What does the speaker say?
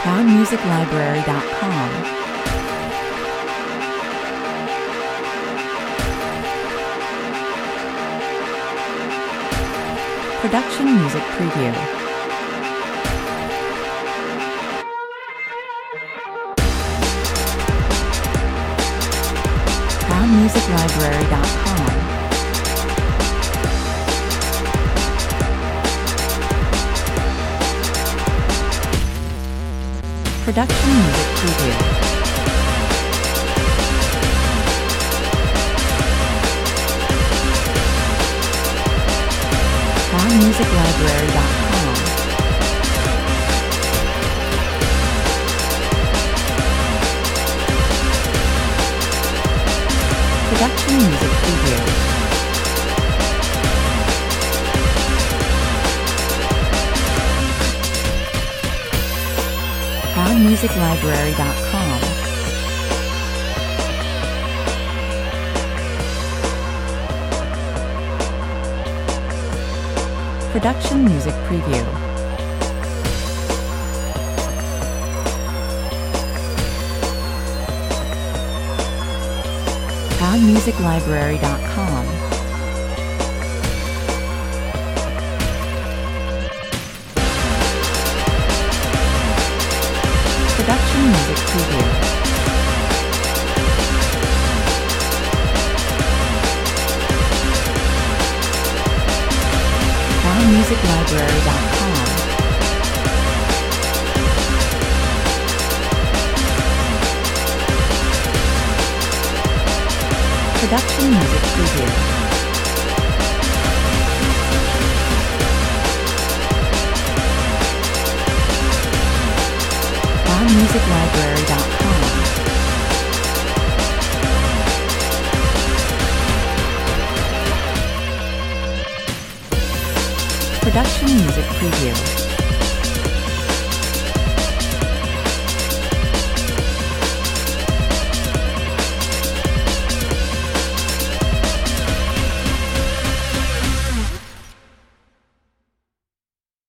ProudMusicLibrary.com. Production Music Preview. ProudMusicLibrary.com. Production Music Preview. ProudMusicLibrary.com. Production Music Preview. ProudMusicLibrary.com. Production Music Preview. ProudMusicLibrary.com. Production Music Preview. ProudMusicLibrary.com. Production Music Preview. ProudMusicLibrary.com. Production Music Preview.